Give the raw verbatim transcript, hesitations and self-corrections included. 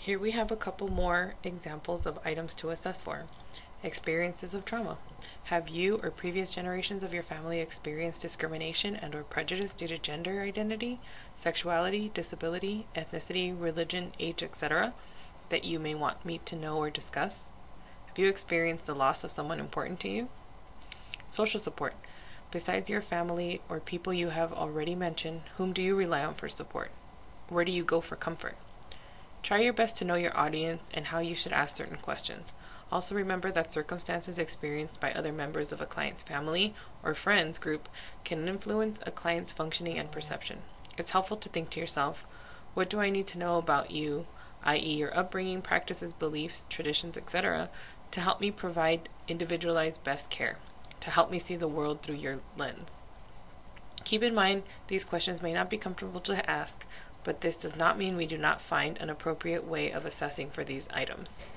Here we have a couple more examples of items to assess for. Experiences of trauma. Have you or previous generations of your family experienced discrimination and or prejudice due to gender identity, sexuality, disability, ethnicity, religion, age, et cetera that you may want me to know or discuss? Have you experienced the loss of someone important to you? Social support. Besides your family or people you have already mentioned, whom do you rely on for support? Where do you go for comfort? Try your best to know your audience and how you should ask certain questions. Also remember that circumstances experienced by other members of a client's family or friends group can influence a client's functioning and perception. It's helpful to think to yourself, what do I need to know about you, that is your upbringing, practices, beliefs, traditions, et cetera, to help me provide individualized best care, to help me see the world through your lens. Keep in mind, these questions may not be comfortable to ask, but this does not mean we do not find an appropriate way of assessing for these items.